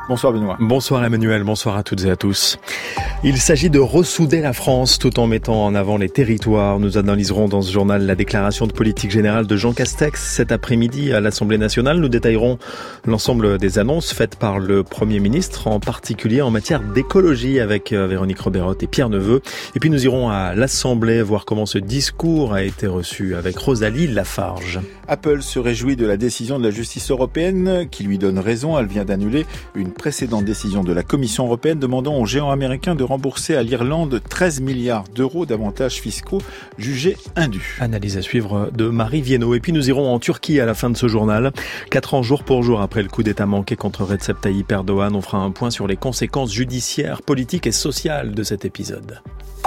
Bonsoir Benoît. Bonsoir Emmanuel, bonsoir à toutes et à tous. Il s'agit de ressouder la France tout en mettant en avant les territoires. Nous analyserons dans ce journal la déclaration de politique générale de Jean Castex cet après-midi à l'Assemblée nationale. Nous détaillerons l'ensemble des annonces faites par le Premier ministre, en particulier en matière d'écologie avec Véronique Roberot et Pierre Neveu. Et puis nous irons à l'Assemblée voir comment ce discours a été reçu avec Rosalie Lafarge. Apple se réjouit de la décision de la justice européenne qui lui donne raison. Elle vient d'annuler une précédente décision de la Commission européenne demandant aux géants américains de rembourser à l'Irlande 13 milliards d'euros d'avantages fiscaux jugés indus. Analyse à suivre de Marie Viennot. Et puis nous irons en Turquie à la fin de ce journal. 4 ans jour pour jour après le coup d'État manqué contre Recep Tayyip Erdogan, on fera un point sur les conséquences judiciaires, politiques et sociales de cet épisode.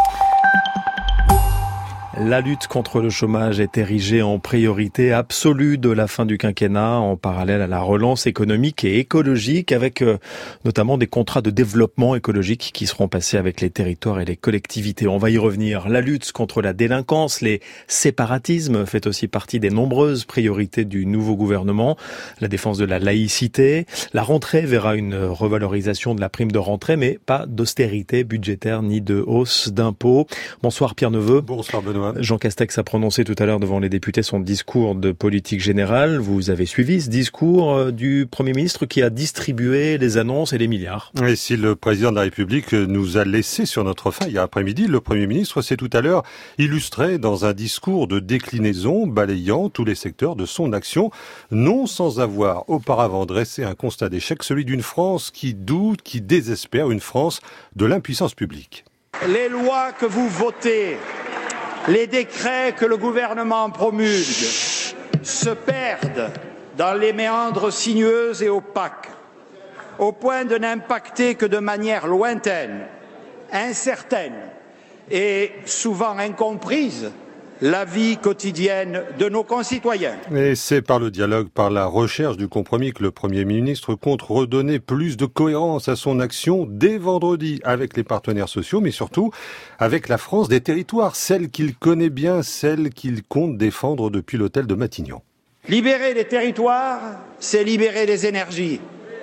La lutte contre le chômage est érigée en priorité absolue de la fin du quinquennat, en parallèle à la relance économique et écologique, avec notamment des contrats de développement écologique qui seront passés avec les territoires et les collectivités. On va y revenir. La lutte contre la délinquance, les séparatismes fait aussi partie des nombreuses priorités du nouveau gouvernement. La défense de la laïcité. La rentrée verra une revalorisation de la prime de rentrée, mais pas d'austérité budgétaire ni de hausse d'impôts. Bonsoir Pierre Neveu. Bonsoir Benoît. Jean Castex a prononcé tout à l'heure devant les députés son discours de politique générale. Vous avez suivi ce discours du Premier ministre qui a distribué les annonces et les milliards. Et si le président de la République nous a laissé sur notre faim hier après-midi, le Premier ministre s'est tout à l'heure illustré dans un discours de déclinaison balayant tous les secteurs de son action, non sans avoir auparavant dressé un constat d'échec, celui d'une France qui doute, qui désespère, une France de l'impuissance publique. Les lois que vous votez, les décrets que le gouvernement promulgue se perdent dans les méandres sinueux et opaques, au point de n'impacter que de manière lointaine, incertaine et souvent incomprise la vie quotidienne de nos concitoyens. Et c'est par le dialogue, par la recherche du compromis que le Premier ministre compte redonner plus de cohérence à son action dès vendredi avec les partenaires sociaux, mais surtout avec la France des territoires, celle qu'il connaît bien, celle qu'il compte défendre depuis l'hôtel de Matignon. Libérer les territoires, c'est libérer les énergies.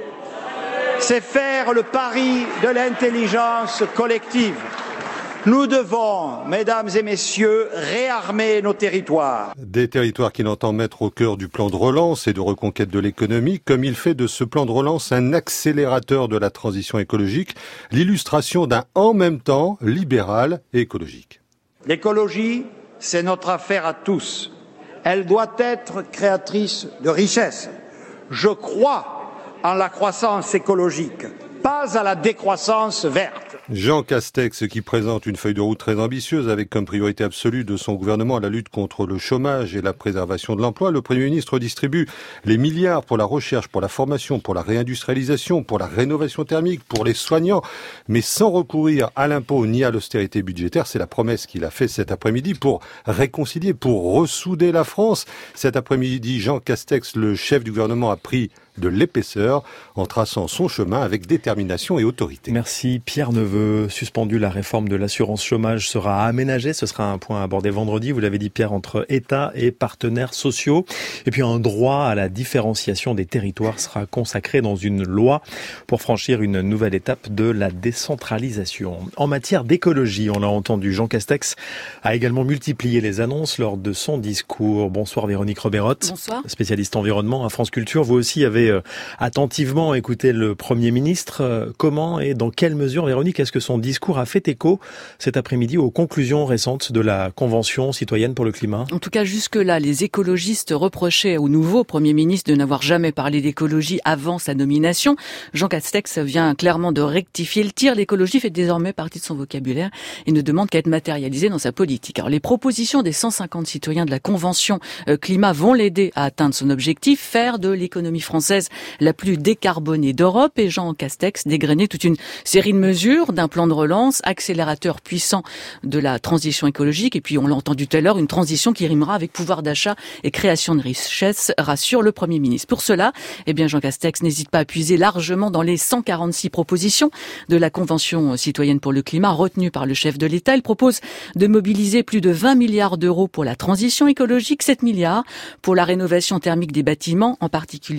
C'est faire le pari de l'intelligence collective. Nous devons, mesdames et messieurs, réarmer nos territoires. Des territoires qu'il entend mettre au cœur du plan de relance et de reconquête de l'économie, comme il fait de ce plan de relance un accélérateur de la transition écologique, l'illustration d'un en même temps libéral et écologique. L'écologie, c'est notre affaire à tous. Elle doit être créatrice de richesse. Je crois en la croissance écologique, pas à la décroissance verte. Jean Castex qui présente une feuille de route très ambitieuse avec comme priorité absolue de son gouvernement la lutte contre le chômage et la préservation de l'emploi. Le Premier ministre distribue les milliards pour la recherche, pour la formation, pour la réindustrialisation, pour la rénovation thermique, pour les soignants, mais sans recourir à l'impôt ni à l'austérité budgétaire. C'est la promesse qu'il a faite cet après-midi pour réconcilier, pour ressouder la France. Cet après-midi, Jean Castex, le chef du gouvernement, a pris de l'épaisseur en traçant son chemin avec détermination et autorité. Merci Pierre Neveu. Suspendu, la réforme de l'assurance chômage sera aménagée. Ce sera un point abordé vendredi, vous l'avez dit Pierre, entre État et partenaires sociaux. Et puis un droit à la différenciation des territoires sera consacré dans une loi pour franchir une nouvelle étape de la décentralisation. En matière d'écologie, on l'a entendu, Jean Castex a également multiplié les annonces lors de son discours. Bonsoir Véronique Roberot. Bonsoir. Spécialiste environnement à France Culture. Vous aussi avez attentivement écouté le Premier ministre. Comment et dans quelle mesure, Véronique, est-ce que son discours a fait écho cet après-midi aux conclusions récentes de la Convention citoyenne pour le climat ? En tout cas, jusque-là, les écologistes reprochaient au nouveau Premier ministre de n'avoir jamais parlé d'écologie avant sa nomination. Jean Castex vient clairement de rectifier le tir. L'écologie fait désormais partie de son vocabulaire et ne demande qu'à être matérialisée dans sa politique. Alors, les propositions des 150 citoyens de la Convention climat vont l'aider à atteindre son objectif, faire de l'économie française la plus décarbonée d'Europe, et Jean Castex dégrainait toute une série de mesures d'un plan de relance, accélérateur puissant de la transition écologique, et puis on l'a entendu tout à l'heure, une transition qui rimera avec pouvoir d'achat et création de richesse, rassure le Premier ministre. Pour cela, Jean Castex n'hésite pas à puiser largement dans les 146 propositions de la Convention citoyenne pour le climat retenue par le chef de l'État. Il propose de mobiliser plus de 20 milliards d'euros pour la transition écologique, 7 milliards pour la rénovation thermique des bâtiments, en particulier les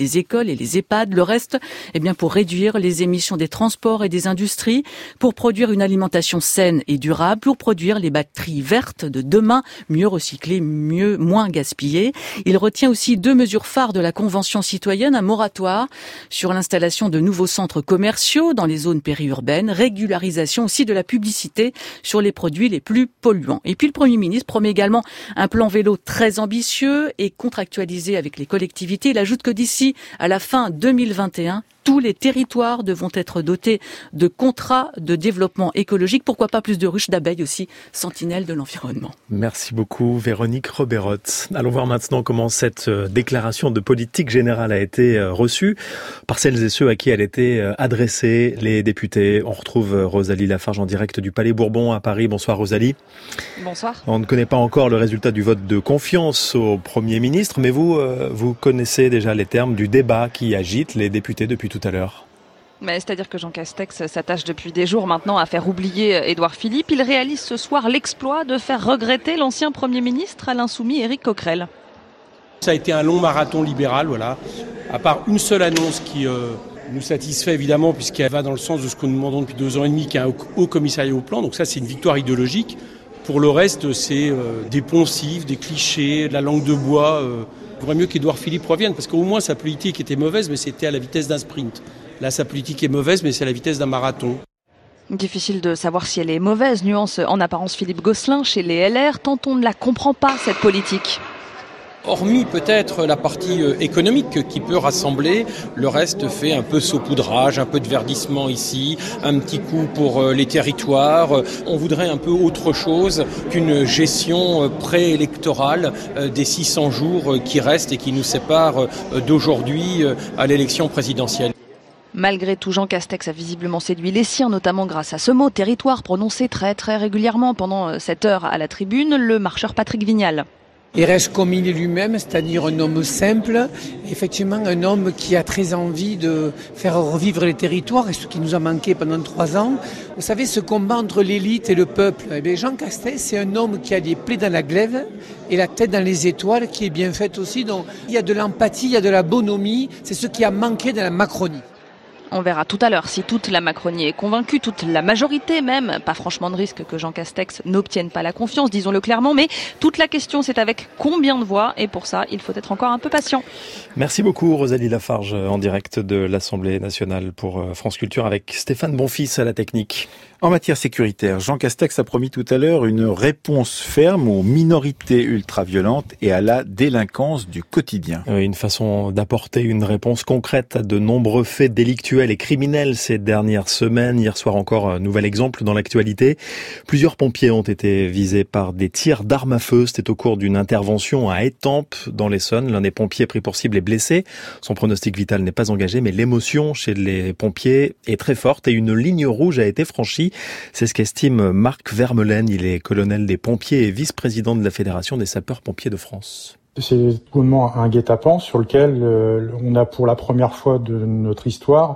les écoles et les EHPAD. Le reste, pour réduire les émissions des transports et des industries, pour produire une alimentation saine et durable, pour produire les batteries vertes de demain, mieux recyclées, moins gaspillées. Il retient aussi 2 mesures phares de la Convention citoyenne, un moratoire sur l'installation de nouveaux centres commerciaux dans les zones périurbaines, régularisation aussi de la publicité sur les produits les plus polluants. Et puis le Premier ministre promet également un plan vélo très ambitieux et contractualisé avec les collectivités. Il ajoute que d'ici à la fin 2021, tous les territoires devront être dotés de contrats de développement écologique. Pourquoi pas plus de ruches d'abeilles aussi, sentinelles de l'environnement. Merci beaucoup Véronique Roberotte. Allons voir maintenant comment cette déclaration de politique générale a été reçue par celles et ceux à qui elle était adressée, les députés. On retrouve Rosalie Lafarge en direct du Palais Bourbon à Paris. Bonsoir Rosalie. Bonsoir. On ne connaît pas encore le résultat du vote de confiance au Premier ministre, mais vous connaissez déjà les termes du débat qui agite les députés depuis tout à l'heure. C'est-à-dire que Jean Castex s'attache depuis des jours maintenant à faire oublier Édouard Philippe. Il réalise ce soir l'exploit de faire regretter l'ancien Premier ministre à l'insoumis Éric Coquerel. Ça a été un long marathon libéral, voilà. À part une seule annonce qui nous satisfait évidemment, puisqu'elle va dans le sens de ce que nous demandons depuis 2 ans et demi, qui est un haut commissariat au plan. Donc ça, c'est une victoire idéologique. Pour le reste, c'est des poncifs, des clichés, de la langue de bois. Il vaudrait mieux qu'Édouard Philippe revienne, parce qu'au moins sa politique était mauvaise, mais c'était à la vitesse d'un sprint. Là, sa politique est mauvaise, mais c'est à la vitesse d'un marathon. Difficile de savoir si elle est mauvaise, nuance en apparence Philippe Gosselin chez les LR, tant on ne la comprend pas cette politique. Hormis peut-être la partie économique qui peut rassembler, le reste fait un peu saupoudrage, un peu de verdissement ici, un petit coup pour les territoires. On voudrait un peu autre chose qu'une gestion préélectorale des 600 jours qui restent et qui nous séparent d'aujourd'hui à l'élection présidentielle. Malgré tout, Jean Castex a visiblement séduit les siens, notamment grâce à ce mot territoire prononcé très très régulièrement pendant cette heure à la tribune, le marcheur Patrick Vignal. Il reste comme il est lui-même, c'est-à-dire un homme simple, effectivement un homme qui a très envie de faire revivre les territoires et ce qui nous a manqué pendant 3 ans. Vous savez, ce combat entre l'élite et le peuple, Jean Castex, c'est un homme qui a les plaies dans la glaive et la tête dans les étoiles, qui est bien faite aussi. Donc il y a de l'empathie, il y a de la bonhomie, c'est ce qui a manqué dans la Macronie. On verra tout à l'heure si toute la Macronie est convaincue, toute la majorité même. Pas franchement de risque que Jean Castex n'obtienne pas la confiance, disons-le clairement. Mais toute la question, c'est avec combien de voix. Et pour ça, il faut être encore un peu patient. Merci beaucoup Rosalie Lafarge en direct de l'Assemblée nationale pour France Culture avec Stéphane Bonfils à la technique. En matière sécuritaire, Jean Castex a promis tout à l'heure une réponse ferme aux minorités ultra-violentes et à la délinquance du quotidien. Une façon d'apporter une réponse concrète à de nombreux faits délictuels et criminels ces dernières semaines. Hier soir encore, un nouvel exemple dans l'actualité. Plusieurs pompiers ont été visés par des tirs d'armes à feu. C'était au cours d'une intervention à Étampes, dans l'Essonne. L'un des pompiers pris pour cible est blessé. Son pronostic vital n'est pas engagé, mais l'émotion chez les pompiers est très forte et une ligne rouge a été franchie. C'est ce qu'estime Marc Vermeulen. Il est colonel des pompiers et vice-président de la Fédération des sapeurs-pompiers de France. C'est vraiment un guet-apens sur lequel on a pour la première fois de notre histoire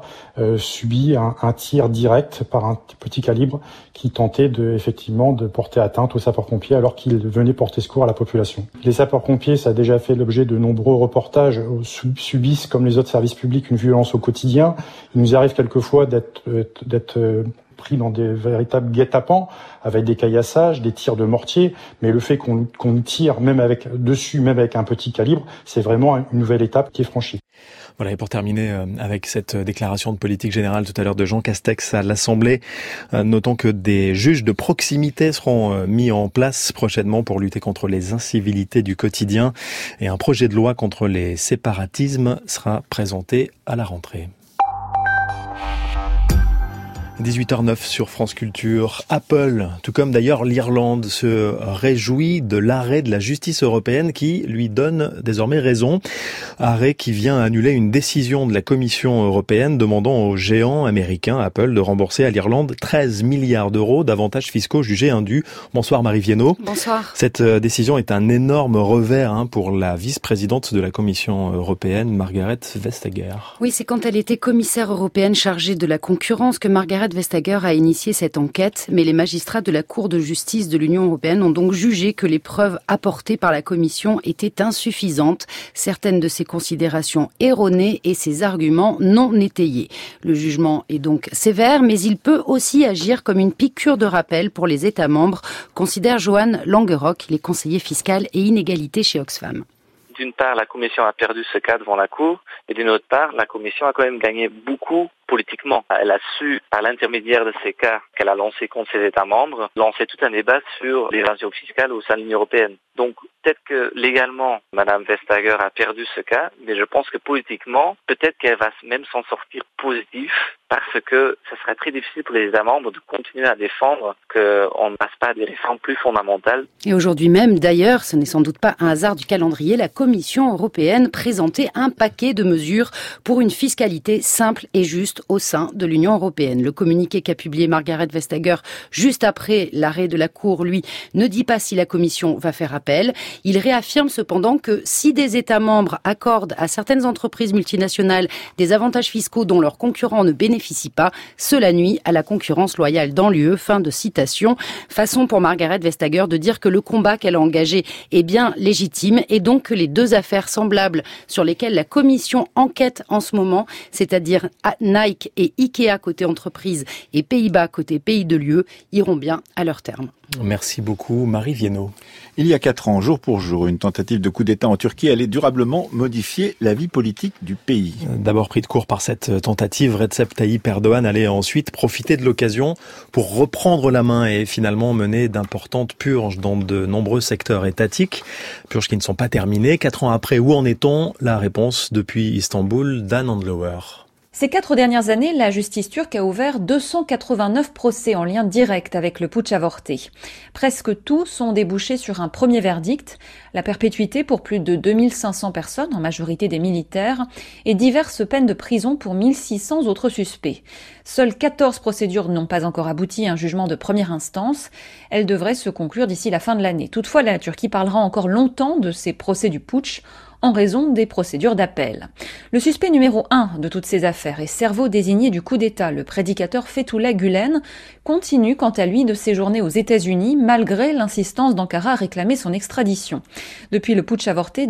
subi un tir direct par un petit calibre qui tentait effectivement de porter atteinte aux sapeurs-pompiers alors qu'ils venaient porter secours à la population. Les sapeurs-pompiers, ça a déjà fait l'objet de nombreux reportages, subissent comme les autres services publics une violence au quotidien. Il nous arrive quelquefois d'être pris dans des véritables guet-apens avec des caillassages, des tirs de mortier, mais le fait qu'on tire même avec un petit calibre, c'est vraiment une nouvelle étape qui est franchie. Voilà, et pour terminer avec cette déclaration de politique générale tout à l'heure de Jean Castex à l'Assemblée, notons que des juges de proximité seront mis en place prochainement pour lutter contre les incivilités du quotidien et un projet de loi contre les séparatismes sera présenté à la rentrée. 18h09 sur France Culture. Apple, tout comme d'ailleurs l'Irlande, se réjouit de l'arrêt de la justice européenne qui lui donne désormais raison. Arrêt qui vient annuler une décision de la Commission européenne demandant aux géants américains Apple de rembourser à l'Irlande 13 milliards d'euros d'avantages fiscaux jugés indus. Bonsoir Marie Viennot. Bonsoir. Cette décision est un énorme revers pour la vice-présidente de la Commission européenne, Margrethe Vestager. Oui, c'est quand elle était commissaire européenne chargée de la concurrence que Margrethe Margaret Vestager a initié cette enquête, mais les magistrats de la Cour de justice de l'Union européenne ont donc jugé que les preuves apportées par la Commission étaient insuffisantes, certaines de ses considérations erronées et ses arguments non étayés. Le jugement est donc sévère, mais il peut aussi agir comme une piqûre de rappel pour les États membres, considère Johan Langerock, il est conseiller fiscal et inégalité chez Oxfam. D'une part, la Commission a perdu ce cas devant la Cour, et d'une autre part, la Commission a quand même gagné beaucoup politiquement. Elle a su, par l'intermédiaire de ces cas qu'elle a lancés contre ses États membres, lancer tout un débat sur l'évasion fiscale au sein de l'Union européenne. Donc, peut-être que légalement, Madame Vestager a perdu ce cas, mais je pense que politiquement, peut-être qu'elle va même s'en sortir positif, parce que ce serait très difficile pour les États membres de continuer à défendre qu'on ne passe pas à des réformes plus fondamentales. Et aujourd'hui même, d'ailleurs, ce n'est sans doute pas un hasard du calendrier, la Commission européenne présentait un paquet de mesures pour une fiscalité simple et juste au sein de l'Union européenne. Le communiqué qu'a publié Margaret Vestager juste après l'arrêt de la Cour, lui, ne dit pas si la Commission va faire appel. Il réaffirme cependant que si des États membres accordent à certaines entreprises multinationales des avantages fiscaux dont leurs concurrents ne bénéficient pas, cela nuit à la concurrence loyale dans l'UE. Fin de citation. Façon pour Margaret Vestager de dire que le combat qu'elle a engagé est bien légitime et donc que les deux affaires semblables sur lesquelles la Commission enquête en ce moment, c'est-à-dire Nike et Ikea côté entreprise et Pays-Bas côté pays de l'UE, iront bien à leur terme. Merci beaucoup, Marie Viennot. Il y a 4 ans, jour pour jour, une tentative de coup d'État en Turquie allait durablement modifier la vie politique du pays. D'abord pris de court par cette tentative, Recep Tayyip Erdogan allait ensuite profiter de l'occasion pour reprendre la main et finalement mener d'importantes purges dans de nombreux secteurs étatiques. Purges qui ne sont pas terminées. 4 ans après, où en est-on? La réponse depuis Istanbul d'Anne Handlower. Ces 4 dernières années, la justice turque a ouvert 289 procès en lien direct avec le putsch avorté. Presque tous ont débouché sur un premier verdict, la perpétuité pour plus de 2500 personnes, en majorité des militaires, et diverses peines de prison pour 1600 autres suspects. Seules 14 procédures n'ont pas encore abouti à un jugement de première instance. Elles devraient se conclure d'ici la fin de l'année. Toutefois, la Turquie parlera encore longtemps de ces procès du putsch, en raison des procédures d'appel. Le suspect numéro 1 de toutes ces affaires est cerveau désigné du coup d'État, le prédicateur Fethullah Gülen, continue quant à lui de séjourner aux États-Unis malgré l'insistance d'Ankara à réclamer son extradition. Depuis le putsch avorté,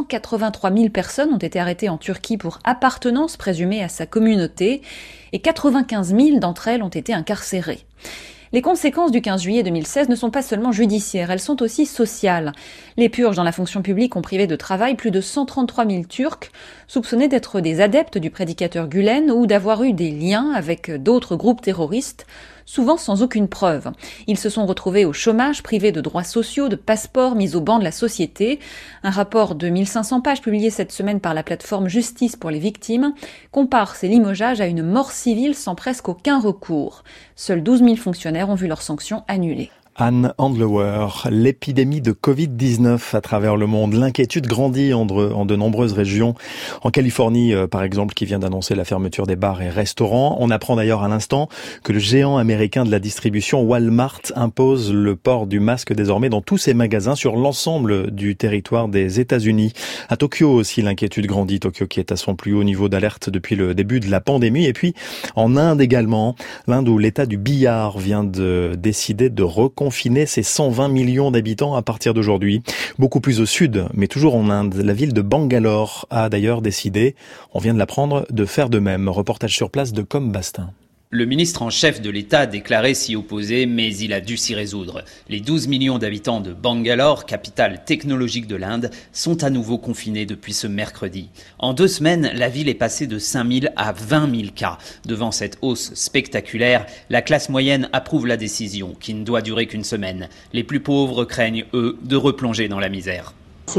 283 000 personnes ont été arrêtées en Turquie pour appartenance présumée à sa communauté et 95 000 d'entre elles ont été incarcérées. Les conséquences du 15 juillet 2016 ne sont pas seulement judiciaires, elles sont aussi sociales. Les purges dans la fonction publique ont privé de travail plus de 133 000 Turcs, soupçonnés d'être des adeptes du prédicateur Gülen ou d'avoir eu des liens avec d'autres groupes terroristes, souvent sans aucune preuve. Ils se sont retrouvés au chômage, privés de droits sociaux, de passeports, mis au banc de la société. Un rapport de 1500 pages publié cette semaine par la plateforme Justice pour les victimes compare ces limogeages à une mort civile sans presque aucun recours. Seuls 12 000 fonctionnaires ont vu leurs sanctions annulées. Anne Handlower, l'épidémie de Covid-19 à travers le monde. L'inquiétude grandit en de nombreuses régions. En Californie, par exemple, qui vient d'annoncer la fermeture des bars et restaurants. On apprend d'ailleurs à l'instant que le géant américain de la distribution Walmart impose le port du masque désormais dans tous ses magasins sur l'ensemble du territoire des États-Unis. À Tokyo aussi, l'inquiétude grandit. Tokyo qui est à son plus haut niveau d'alerte depuis le début de la pandémie. Et puis, en Inde également, l'Inde où l'État du Bihar vient de décider de reconfiner ses 120 millions d'habitants à partir d'aujourd'hui. Beaucoup plus au sud, mais toujours en Inde. La ville de Bangalore a d'ailleurs décidé, on vient de l'apprendre, de faire de même. Reportage sur place de Com Bastin. Le ministre en chef de l'État a déclaré s'y opposer, mais il a dû s'y résoudre. Les 12 millions d'habitants de Bangalore, capitale technologique de l'Inde, sont à nouveau confinés depuis ce mercredi. En 2 semaines, la ville est passée de 5 000 à 20 000 cas. Devant cette hausse spectaculaire, la classe moyenne approuve la décision, qui ne doit durer qu'une semaine. Les plus pauvres craignent, eux, de replonger dans la misère.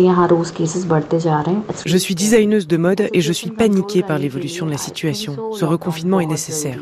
Je suis designeuse de mode et je suis paniquée par l'évolution de la situation. Ce reconfinement est nécessaire.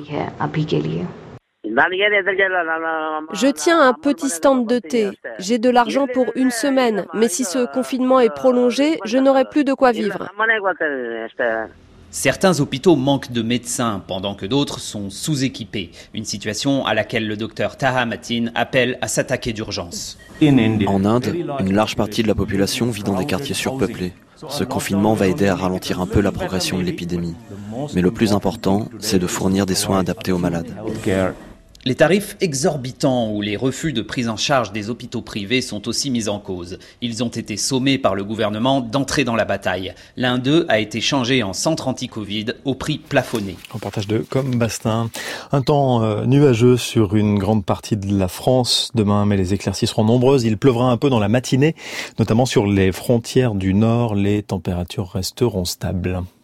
Je tiens un petit stand de thé. J'ai de l'argent pour 1 semaine, mais si ce confinement est prolongé, je n'aurai plus de quoi vivre. Certains hôpitaux manquent de médecins, pendant que d'autres sont sous-équipés. Une situation à laquelle le docteur Taha Matin appelle à s'attaquer d'urgence. En Inde, une large partie de la population vit dans des quartiers surpeuplés. Ce confinement va aider à ralentir un peu la progression de l'épidémie. Mais le plus important, c'est de fournir des soins adaptés aux malades. Les tarifs exorbitants ou les refus de prise en charge des hôpitaux privés sont aussi mis en cause. Ils ont été sommés par le gouvernement d'entrer dans la bataille. L'un d'eux a été changé en centre anti-Covid au prix plafonné. Reportage de Com Bastin. Un temps nuageux sur une grande partie de la France demain, mais les éclaircies seront nombreuses. Il pleuvra un peu dans la matinée, notamment sur les frontières du nord. Les températures resteront stables.